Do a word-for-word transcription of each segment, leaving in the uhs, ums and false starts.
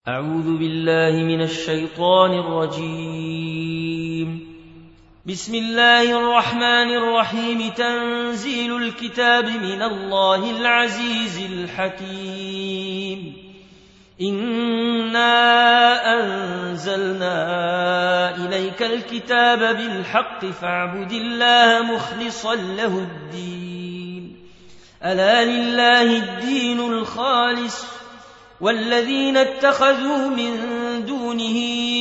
أعوذ بالله من الشيطان الرجيم. بسم الله الرحمن الرحيم. تنزيل الكتاب من الله العزيز الحكيم. إنا أنزلنا إليك الكتاب بالحق فاعبد الله مخلصا له الدين. ألا لله الدين الخالص والذين اتخذوا من دونه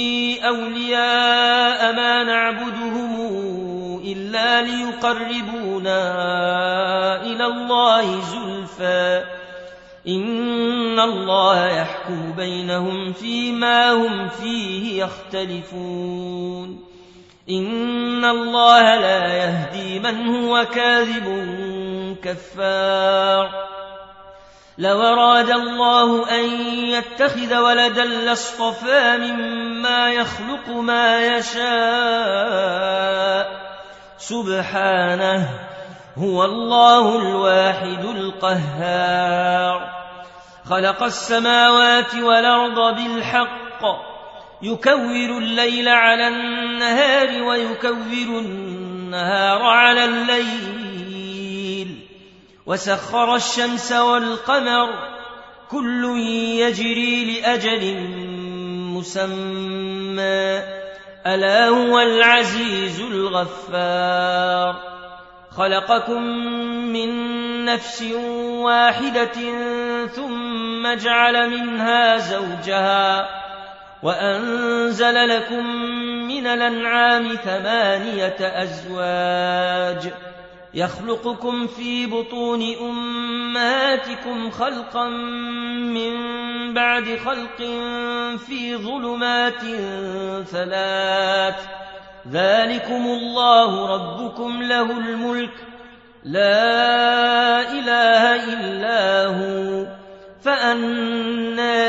أولياء ما نعبدهم إلا ليقربونا إلى الله زلفى إن الله يحكم بينهم فيما هم فيه يختلفون. إن الله لا يهدي من هو كاذب كفار. لو أراد الله أن يتخذ ولدا لاصطفى مما يخلق ما يشاء سبحانه هو الله الواحد القهار. خلق السماوات والأرض بالحق يكور الليل على النهار ويكور النهار على الليل وسخر الشمس والقمر كل يجري لأجل مسمى ألا هو العزيز الغفار. خلقكم من نفس واحدة ثم جعل منها زوجها وأنزل لكم من الأنعام ثمانية أزواج يخلقكم في بطون أمهاتكم خلقا من بعد خلق في ظلمات ثلاث ذلكم الله ربكم له الملك لا إله إلا هو فأنى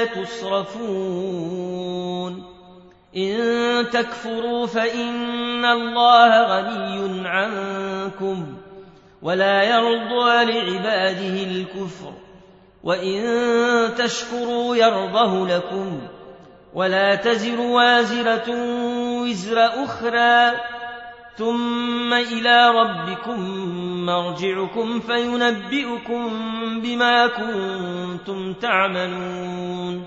تصرفون. إن تكفروا فإن الله غني عنكم ولا يرضى لعباده الكفر وإن تشكروا يرضه لكم ولا تزر وازرة وزر أخرى ثم إلى ربكم مرجعكم فينبئكم بما كنتم تعملون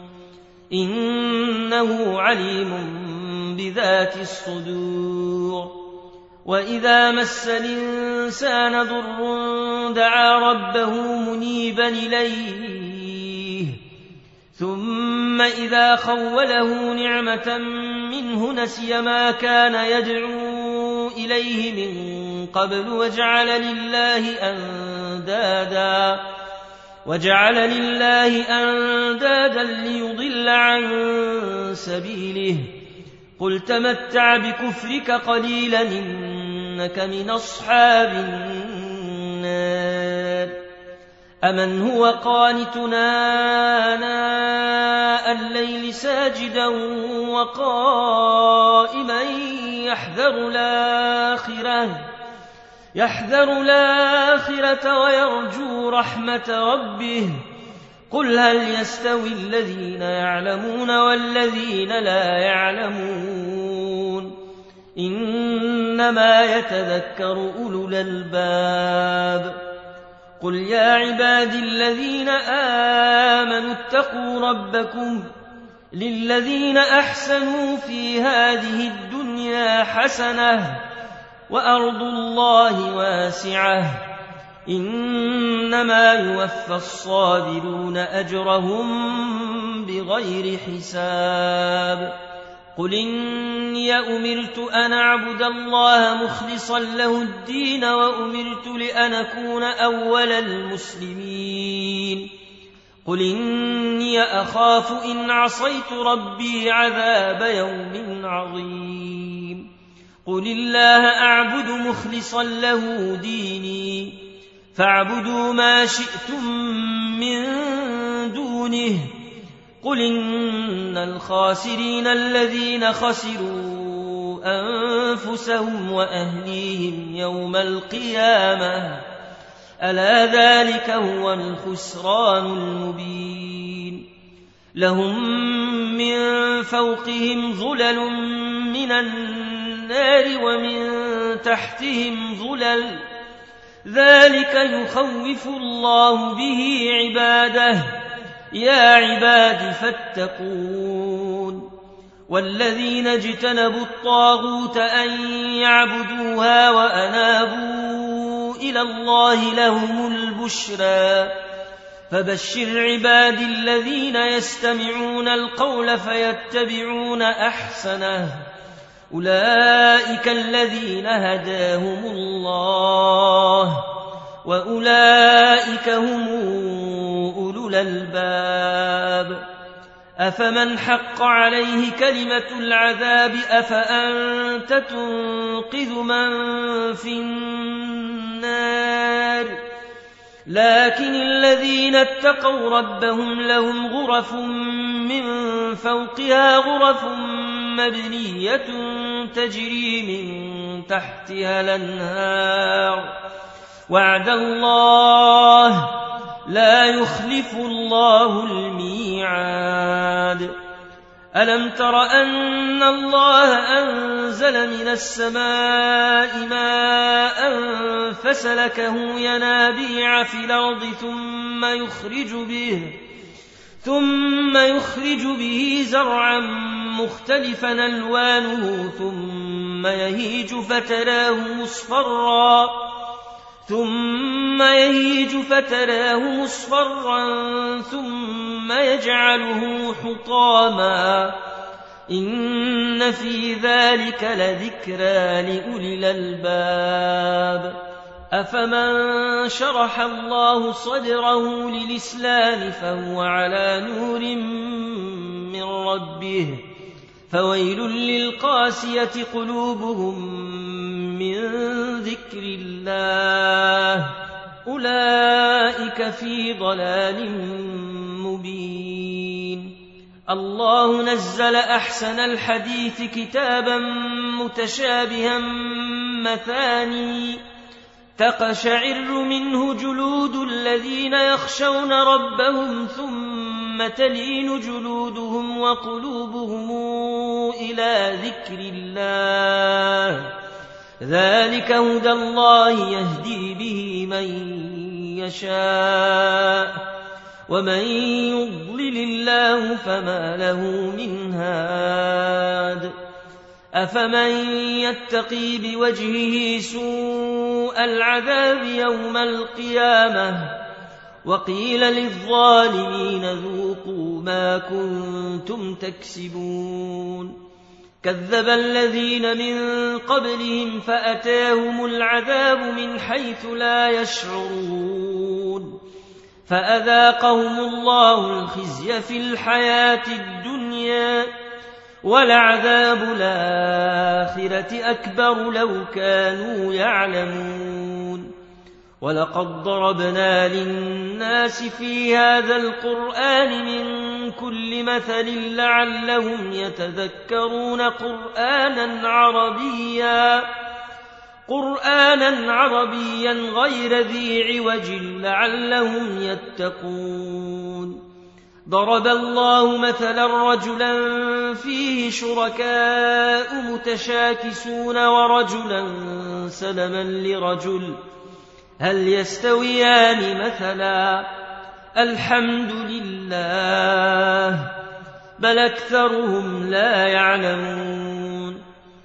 إنه عليم بذات الصدور. وإذا مس الإنسان ضر دعا ربه منيبا إليه ثم إذا خوله نعمة منه نسي ما كان يدعو إليه من قبل وجعل لله أندادا وجعل لله أندادا ليضل عن سبيله قل تمتع بكفرك قليلا إنك من أصحاب النار. أمن هو قانتنا آناء الليل ساجدا وقائما يحذر الآخرة يحذر الآخرة ويرجو رحمة ربه قل هل يستوي الذين يعلمون والذين لا يعلمون إنما يتذكر أولو الألباب. قل يا عبادي الذين آمنوا اتقوا ربكم للذين أحسنوا في هذه الدنيا حسنة وأرض الله واسعة إنما يوفى الصابرون أجرهم بغير حساب. قل إني أمرت أن أعبد الله مخلصا له الدين وأمرت لأن أكون أول المسلمين. قل إني أخاف إن عصيت ربي عذاب يوم عظيم. قل الله أعبد مخلصا له ديني فاعبدوا ما شئتم من دونه. قل إن الخاسرين الذين خسروا أنفسهم وأهليهم يوم القيامة ألا ذلك هو الخسران المبين. لهم من فوقهم ظلل من النار ومن تحتهم ظلل ذلك يخوف الله به عباده يا عباد فاتقون والذين اجتنبوا الطاغوت أن يعبدوها وأنابوا إلى الله لهم البشرى فبشر عبادي الذين يستمعون القول فيتبعون أحسنه أولئك الذين هداهم الله وأولئك هم أولو الألباب أفمن حق عليه كلمة العذاب أفأنت تنقذ من في النار لكن الذين اتقوا ربهم لهم غرف من فوقها غرف مبنية تجري من تحتها الأنهار وعد الله لا يخلف الله الميعاد ألم تر أن الله أنزل من السماء ماء فسلكه ينابيع في الأرض ثم يخرج به ثم يخرج به زرعا مختلفا ألوانه ثم يهيج فتراه مصفرا ثم يهيج فتراه مصفرا ثم يجعله حطاما إن في ذلك لذكرى لأولي الألباب أفمن شرح الله صدره للإسلام فهو على نور من ربه فويل للقاسية قلوبهم من ذكر الله أولئك في ضلال مبين الله نزل أحسن الحديث كتابا متشابها مثاني تقشعر منه جلود الذين يخشون ربهم ثم تلين جلودهم وقلوبهم إلى ذكر الله ذلك هدى الله يهدي به من يشاء ومن يضلل الله فما له من هاد أفمن يتقي بوجهه سوء العذاب يوم القيامة وقيل للظالمين ذوقوا ما كنتم تكسبون كذب الذين من قبلهم فأتاهم العذاب من حيث لا يشعرون فأذاقهم الله الخزي في الحياة الدنيا ولعذاب الآخرة أكبر لو كانوا يعلمون ولقد ضربنا للناس في هذا القرآن من كل مثل لعلهم يتذكرون قرآنا عربيا قرآنا عربيا غير ذي عوج لعلهم يتقون ضرب الله مثلا رجلا فيه شركاء متشاكسون ورجلا سلما لرجل هل يستويان مثلا الحمد لله بل أكثرهم لا يعلمون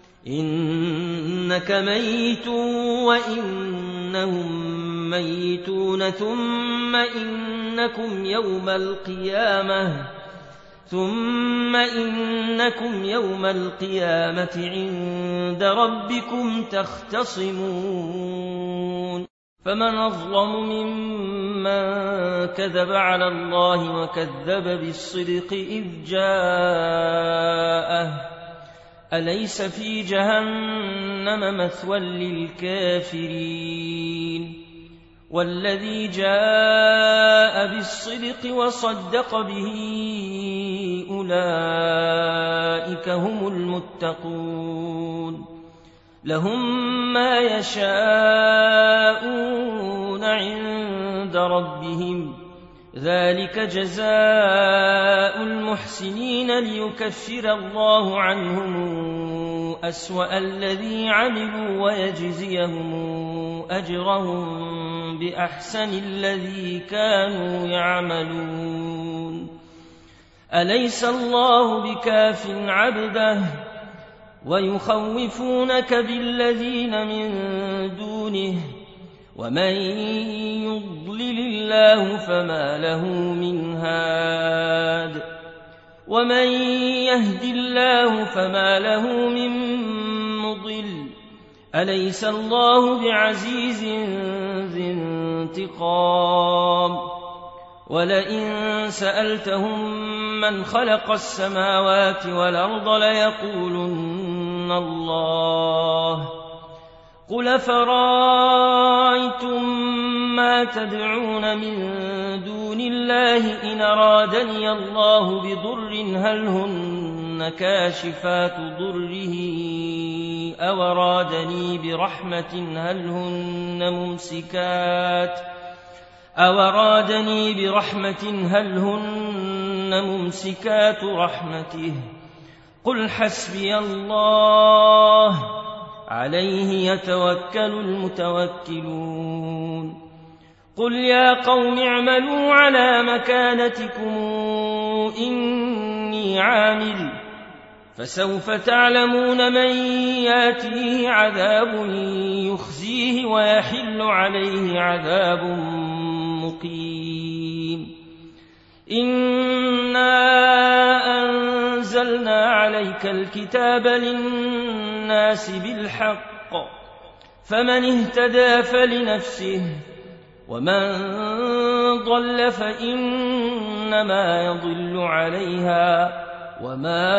إنك ميت وإنهم ميتون ثم إنكم يوم القيامة ثم إنكم يوم القيامة عند ربكم تختصمون فمن أظلم ممن كذب على الله وكذب بالصدق إذ جاءه أليس في جهنم مثوى للكافرين والذي جاء بالصدق وصدق به أولئك هم المتقون لهم ما يشاءون عند ربهم ذلك جزاء المحسنين ليكفر الله عنهم أسوأ الذي عملوا ويجزيهم أجرهم بأحسن الذي كانوا يعملون أليس الله بكاف عبده ويخوفونك بالذين من دونه ومن يضلل الله فما له من هاد ومن يهد الله فما له من مضل أليس الله بعزيز ذي انتقام ولئن سألتهم من خلق السماوات والأرض ليقولن الله قل فرأيتم ما تدعون من دون الله إن أرادني الله بضر هل هن كاشفات ضره أو أرادني برحمة هل هن ممسكات أو أرادني برحمة هل هن ممسكات رحمته قل حسبي الله عليه يتوكل المتوكلون قل يا قوم اعملوا على مكانتكم إني عامل فسوف تعلمون من ياتيه عذاب يخزيه ويحل عليه عذاب مقيم إنا أنزلنا عليك الكتاب للناس بالحق فمن اهتدى فلنفسه ومن ضل فإنما يضل عليها وما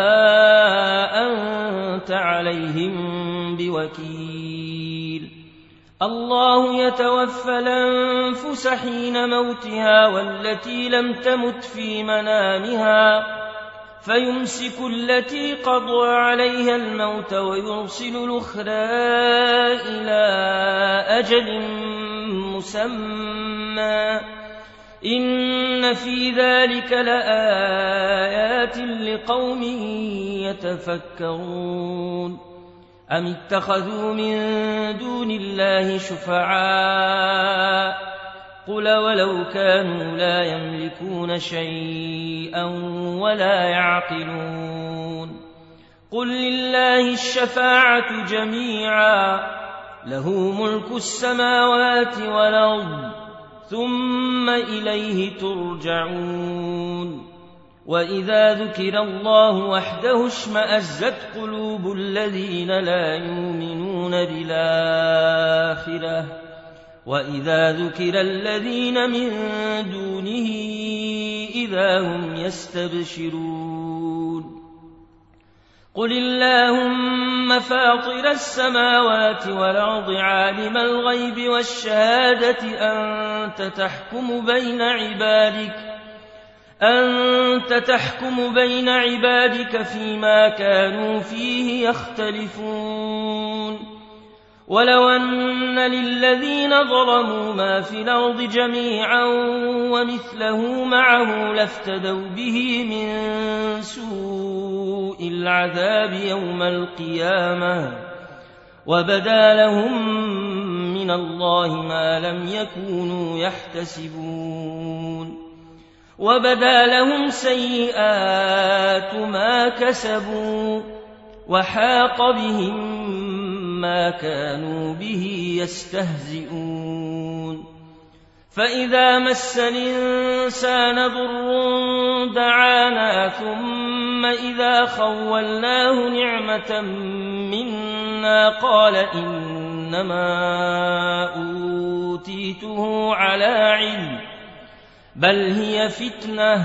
أنت عليهم بوكيل الله يتوفى الأنفس حين موتها والتي لم تمت في منامها فيمسك التي قضى عليها الموت ويرسل الأخرى إلى أجل مسمى إن في ذلك لآيات لقوم يتفكرون أم اتخذوا من دون الله شفعاء قل ولو كانوا لا يملكون شيئا ولا يعقلون قل لله الشفاعة جميعا له ملك السماوات والأرض ثم إليه ترجعون وإذا ذكر الله وحده اشمأزت قلوب الذين لا يؤمنون بالآخرة وإذا ذكر الذين من دونه إذا هم يستبشرون قل اللهم فاطر السماوات والأرض عالم الغيب والشهادة أنت تحكم بين عبادك أنت تحكم بين عبادك فيما كانوا فيه يختلفون ولو أن للذين ظلموا ما في الأرض جميعا ومثله معه لافتدوا به من سوء العذاب يوم القيامة وبدا لهم من الله ما لم يكونوا يحتسبون وبدا لهم سيئات ما كسبوا وحاق بهم ما كانوا به يستهزئون فإذا مس الإنسان ضر دعانا ثم إذا خولناه نعمة منا قال إنما أوتيته على علم بل هي فتنة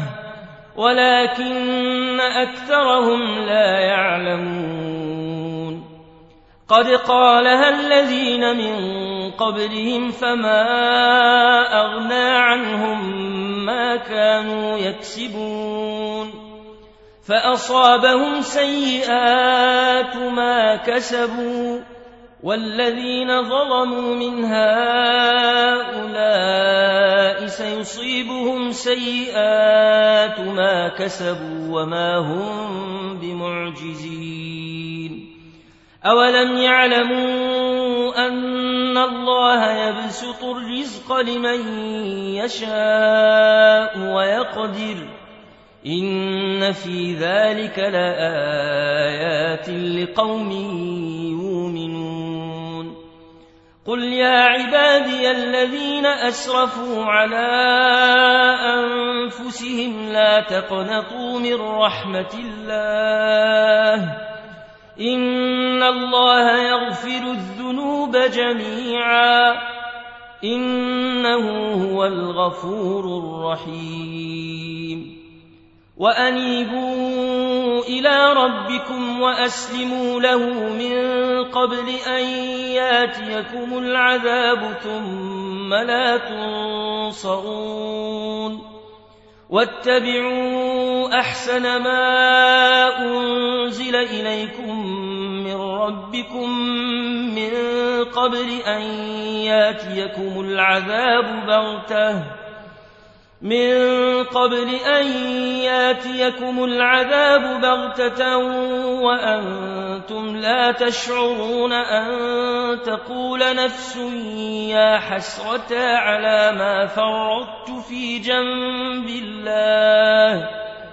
ولكن أكثرهم لا يعلمون قد قالها الذين من قبلهم فما أغنى عنهم ما كانوا يكسبون فأصابهم سيئات ما كسبوا والذين ظلموا من هؤلاء سيصيبهم سيئات ما كسبوا وما هم بمعجزين أولم يعلموا أن الله يبسط الرزق لمن يشاء ويقدر إن في ذلك لآيات لقوم يؤمنون قل يا عبادي الذين أسرفوا على أنفسهم لا تقنطوا من رحمة الله إن الله يغفر الذنوب جميعا إنه هو الغفور الرحيم وأنيبوا إلى ربكم وأسلموا له من قبل أن ياتيكم العذاب ثم لا تنصرون واتبعوا أحسن ما أنزل إليكم من ربكم من قبل أن ياتيكم العذاب بغتة من قبل أن ياتيكم العذاب بغتة وأنتم لا تشعرون أن تقول نفس يا حسرة على ما فرطت في جنب الله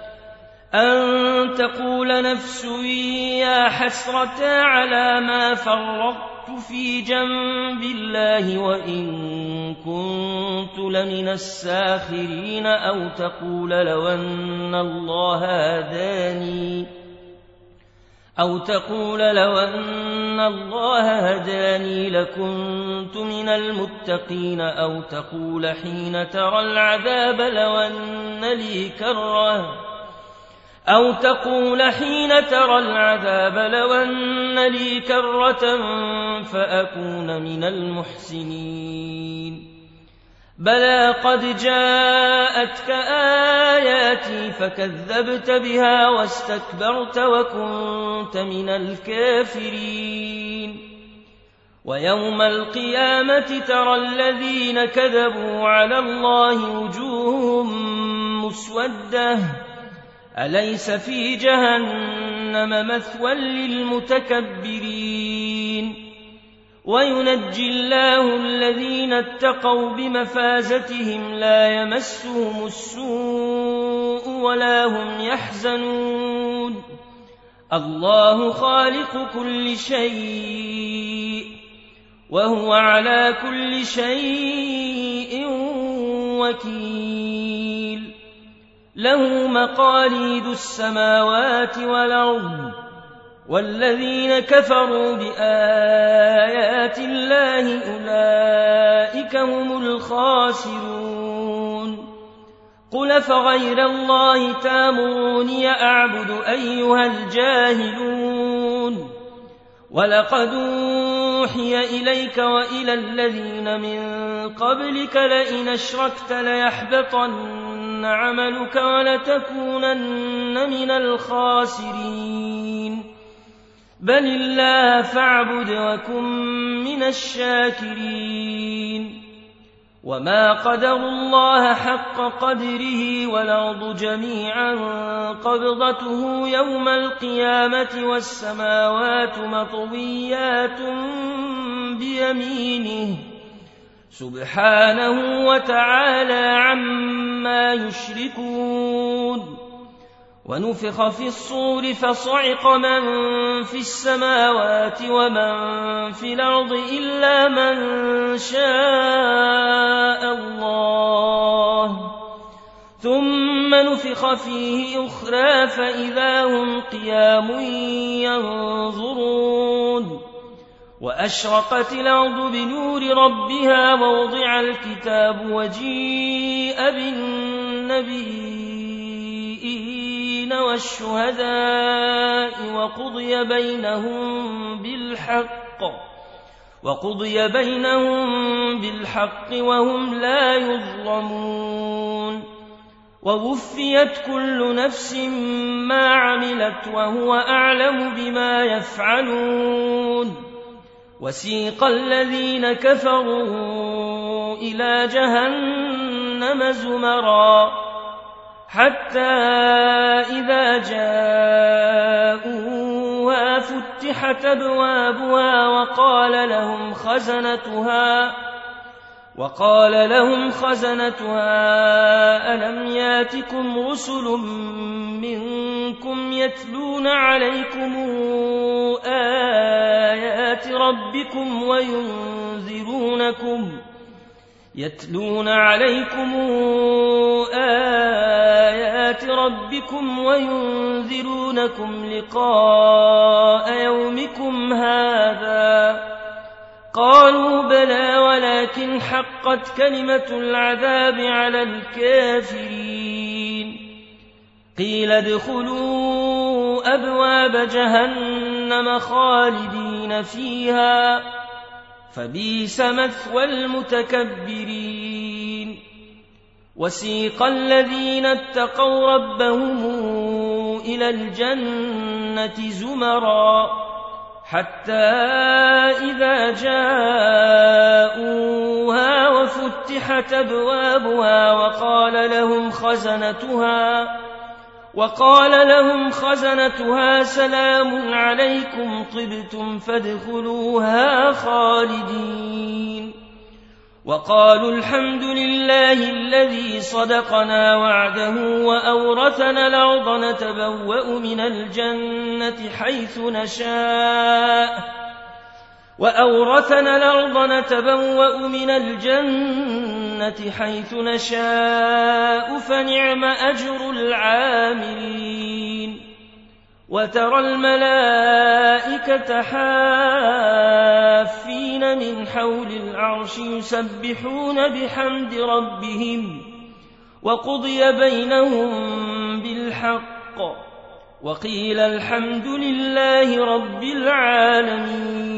أن تقول نفس يا حسرة على ما فرطت في جنب الله وإن كنت لمن الساخرين أو تقول لو أن الله هداني أو تقول لو أن الله هداني لكنت من المتقين أو تقول حين ترى العذاب لو أن لي كرة أو تقول حين ترى العذاب لو أن لي كرة فأكون من المحسنين بلى قد جاءتك آياتي فكذبت بها واستكبرت وكنت من الكافرين ويوم القيامة ترى الذين كذبوا على الله وجوههم مسودة أليس في جهنم مثوى للمتكبرين وينجي الله الذين اتقوا بمفازتهم لا يمسهم السوء ولا هم يحزنون الله خالق كل شيء وهو على كل شيء وكيل له مقاليد السماوات والأرض والذين كفروا بآيات الله أولئك هم الخاسرون قل فغير الله تامروني أعبد أيها الجاهلون ولقد أوحي إليك وإلى الذين من قبلك لئن أشركت ليحبطن عملك ولتكونن من الخاسرين بل الله فاعبد وكن من الشاكرين وما قدروا الله حق قدره والأرض جميعا قبضته يوم القيامة والسماوات مطويات بيمينه سبحانه وتعالى عما يشركون ونفخ في الصور فصعق من في السماوات ومن في الأرض إلا من شاء الله ثم نفخ فيه أخرى فإذا هم قيام ينظرون وأشرقت الأرض بنور ربها ووضع الكتاب وجيء بالنبيين والشهداء وقضي بينهم بالحق وقضي بينهم بالحق وهم لا يظلمون ووفيت كل نفس ما عملت وهو أعلم بما يفعلون وسيق الذين كفروا إلى جهنم زمرا حتى إذا جاءوها فتحت أبوابها وقال لهم خزنتها وقال لهم خزنتها ألم ياتكم رسل منكم يتلون عليكم آيات ربكم وينذرونكم يتلون عليكم آيات ربكم وينذرونكم لقاء يومكم هذا قالوا بلى ولكن حقت كلمة العذاب على الكافرين قيل ادخلوا أبواب جهنم خالدين فيها فبئس مثوى المتكبرين وسيق الذين اتقوا ربهم إلى الجنة زمرا حتى إذا جاءوها وفتحت أبوابها وقال لهم خزنتها وقال لهم خزنتها سلام عليكم طبتم فادخلوها خالدين وقالوا الحمد لله الذي صدقنا وعده وأورثنا الأرض نتبوأ من الجنة حيث نشاء وأورثنا الأرض نتبوأ من الجنة حيث نشاء فنعم أجر العاملين وترى الملائكة حافين من حول العرش يسبحون بحمد ربهم وقضي بينهم بالحق وقيل الحمد لله رب العالمين